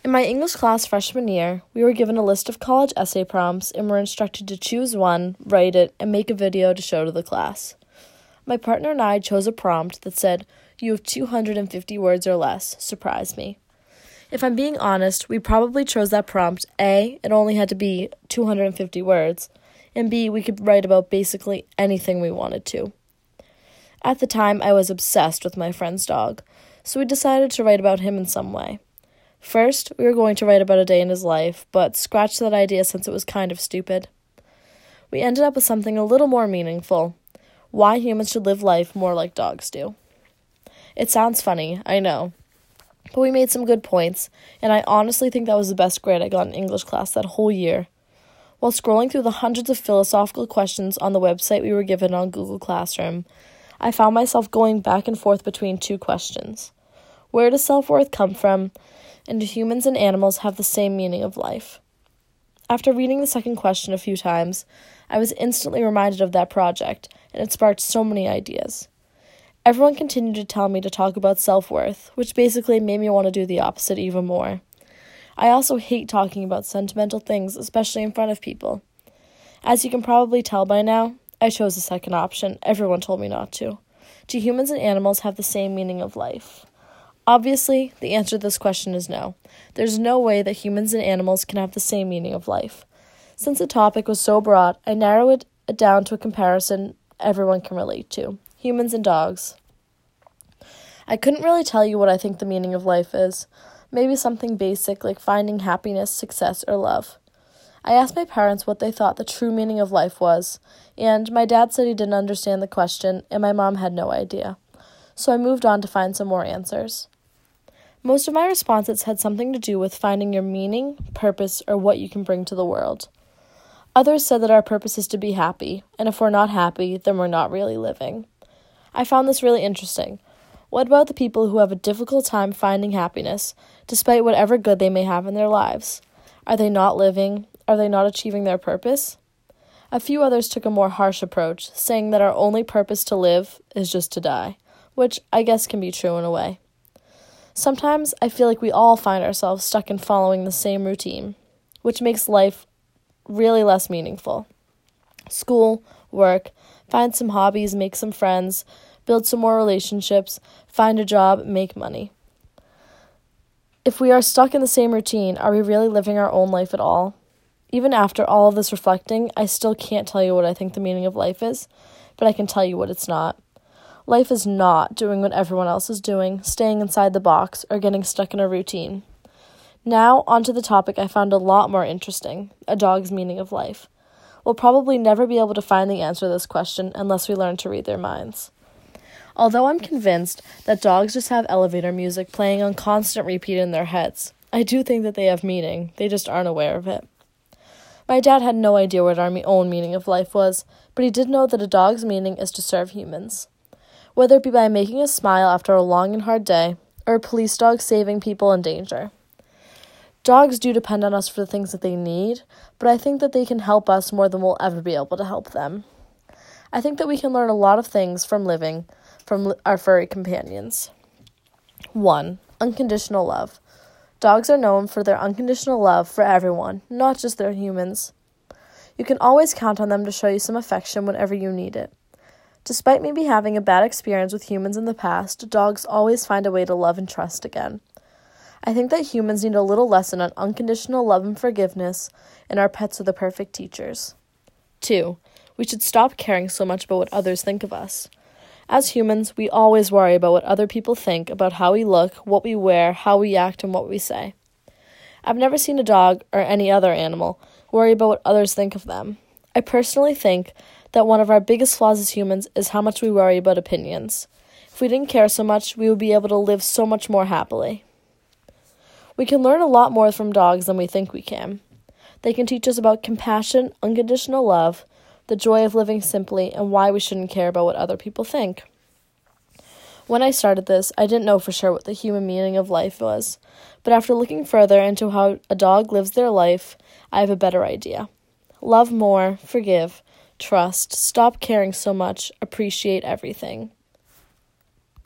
In my English class freshman year, we were given a list of college essay prompts and were instructed to choose one, write it, and make a video to show to the class. My partner and I chose a prompt that said, "You have 250 words or less, surprise me." If I'm being honest, we probably chose that prompt A, it only had to be 250 words, and B, we could write about basically anything we wanted to. At the time, I was obsessed with my friend's dog, so we decided to write about him in some way. First, we were going to write about a day in his life, but scratched that idea since it was kind of stupid. We ended up with something a little more meaningful: why humans should live life more like dogs do. It sounds funny, I know, but we made some good points, and I honestly think that was the best grade I got in English class that whole year. While scrolling through the hundreds of philosophical questions on the website we were given on Google Classroom, I found myself going back and forth between two questions. Where does self-worth come from? And do humans and animals have the same meaning of life? After reading the second question a few times, I was instantly reminded of that project, and it sparked so many ideas. Everyone continued to tell me to talk about self-worth, which basically made me want to do the opposite even more. I also hate talking about sentimental things, especially in front of people. As you can probably tell by now, I chose the second option. Everyone told me not to. Do humans and animals have the same meaning of life? Obviously, the answer to this question is no. There's no way that humans and animals can have the same meaning of life. Since the topic was so broad, I narrowed it down to a comparison everyone can relate to: humans and dogs. I couldn't really tell you what I think the meaning of life is. Maybe something basic like finding happiness, success, or love. I asked my parents what they thought the true meaning of life was, and my dad said he didn't understand the question, and my mom had no idea. So I moved on to find some more answers. Most of my responses had something to do with finding your meaning, purpose, or what you can bring to the world. Others said that our purpose is to be happy, and if we're not happy, then we're not really living. I found this really interesting. What about the people who have a difficult time finding happiness, despite whatever good they may have in their lives? Are they not living? Are they not achieving their purpose? A few others took a more harsh approach, saying that our only purpose to live is just to die, which I guess can be true in a way. Sometimes I feel like we all find ourselves stuck in following the same routine, which makes life really less meaningful. School, work, find some hobbies, make some friends, build some more relationships, find a job, make money. If we are stuck in the same routine, are we really living our own life at all? Even after all of this reflecting, I still can't tell you what I think the meaning of life is, but I can tell you what it's not. Life is not doing what everyone else is doing, staying inside the box, or getting stuck in a routine. Now, onto the topic I found a lot more interesting: a dog's meaning of life. We'll probably never be able to find the answer to this question unless we learn to read their minds. Although I'm convinced that dogs just have elevator music playing on constant repeat in their heads, I do think that they have meaning, they just aren't aware of it. My dad had no idea what our own meaning of life was, but he did know that a dog's meaning is to serve humans. Whether it be by making us smile after a long and hard day, or a police dog saving people in danger. Dogs do depend on us for the things that they need, but I think that they can help us more than we'll ever be able to help them. I think that we can learn a lot of things from living from our furry companions. 1. Unconditional love. Dogs are known for their unconditional love for everyone, not just their humans. You can always count on them to show you some affection whenever you need it. Despite maybe having a bad experience with humans in the past, dogs always find a way to love and trust again. I think that humans need a little lesson on unconditional love and forgiveness, and our pets are the perfect teachers. 2. We should stop caring so much about what others think of us. As humans, we always worry about what other people think about how we look, what we wear, how we act, and what we say. I've never seen a dog, or any other animal, worry about what others think of them. I personally think that one of our biggest flaws as humans is how much we worry about opinions. If we didn't care so much, we would be able to live so much more happily. We can learn a lot more from dogs than we think we can. They can teach us about compassion, unconditional love, the joy of living simply, and why we shouldn't care about what other people think. When I started this, I didn't know for sure what the human meaning of life was, but after looking further into how a dog lives their life, I have a better idea. Love more, forgive, trust, stop caring so much, appreciate everything.